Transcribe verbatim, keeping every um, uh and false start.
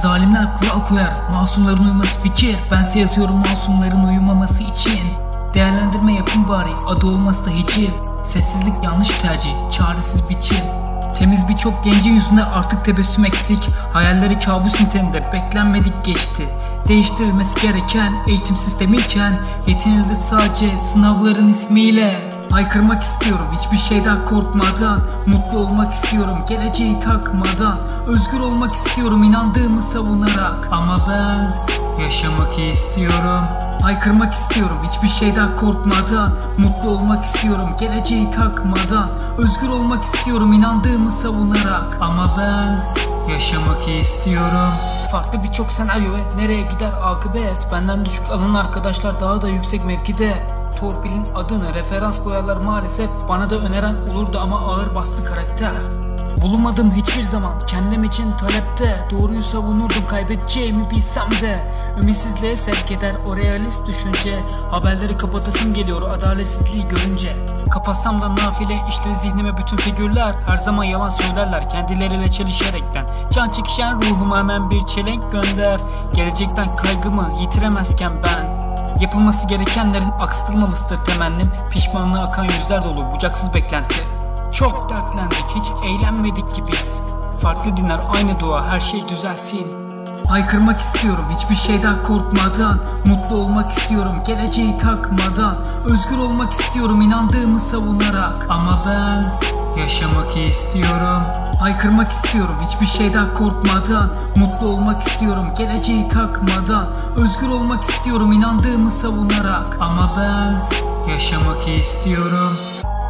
Zalimler kural koyar, masumların uyuması fikir. Bense yazıyorum masumların uyumaması için. Değerlendirme yapın bari, adı olmaz da hiciv. Sessizlik yanlış tercih, çaresiz biçim. Temiz birçok gencin yüzünde artık tebessüm eksik. Hayalleri kabus niteliğinde beklenmedik geçti. Değiştirilmesi gereken eğitim sistemiyken yetinildi sadece sınavların ismiyle. Haykırmak istiyorum hiçbir şeyden korkmadan. Mutlu olmak istiyorum geleceği takmadan. Özgür olmak istiyorum inandığımı savunarak. Ama ben yaşamak istiyorum. Haykırmak istiyorum hiçbir şeyden korkmadan. Mutlu olmak istiyorum geleceği takmadan. Özgür olmak istiyorum inandığımı savunarak. Ama ben yaşamak istiyorum. Farklı birçok senaryo ve nereye gider akıbet. Benden düşük alan arkadaşlar daha da yüksek mevkide. Torpilin adını referans koyarlar maalesef. Bana da öneren olurdu ama ağır bastı karakter. Bulunmadım hiçbir zaman kendim için talepte. Doğruyu savunurdum kaybedeceğimi bilsem de. Ümitsizliğe sevk eder o realist düşünce. Haberleri kapatasım geliyor adaletsizliği görünce. Kapatsam da nafile işleri zihnime bütün figürler. Her zaman yalan söylerler kendileriyle çelişerekten. Can çekişen ruhuma hemen bir çelenk gönder. Gelecekten kaygımı yitiremezken ben. Yapılması gerekenlerin aksatılmamasıdır temennim. Pişmanlığa akan yüzler dolu bucaksız beklenti. Çok dertlendik hiç eğlenmedik ki biz. Farklı dinler aynı dua her şey düzelsin. Haykırmak istiyorum hiçbir şeyden korkmadan. Mutlu olmak istiyorum geleceği takmadan. Özgür olmak istiyorum inandığımı savunarak. Ama ben yaşamak istiyorum. Haykırmak istiyorum hiçbir şeyden korkmadan. Mutlu olmak istiyorum geleceği takmadan. Özgür olmak istiyorum inandığımı savunarak. Ama ben yaşamak istiyorum.